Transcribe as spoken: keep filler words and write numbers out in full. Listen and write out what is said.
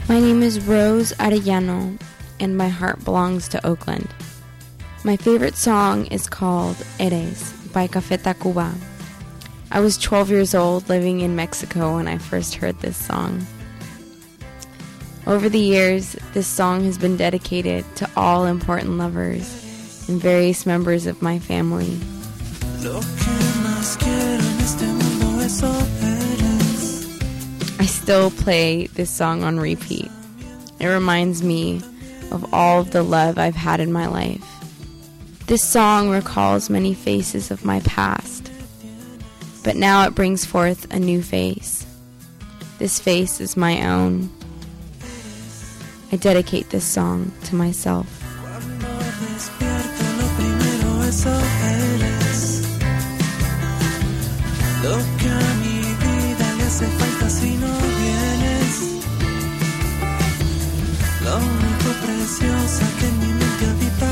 My name is Rose Arellano, and my heart belongs to Oakland. My favorite song is called Eres by Café Tacuba. I was twelve years old living in Mexico when I first heard this song. Over the years, this song has been dedicated to all important lovers and various members of my family. I still play this song on repeat. It reminds me of all of the love I've had in my life. This song recalls many faces of my past, but now it brings forth a new face. This face is my own. I dedicate this song to myself. Lo que a mi vida le hace falta si no vienes. Lo único preciosa que en mi mente habita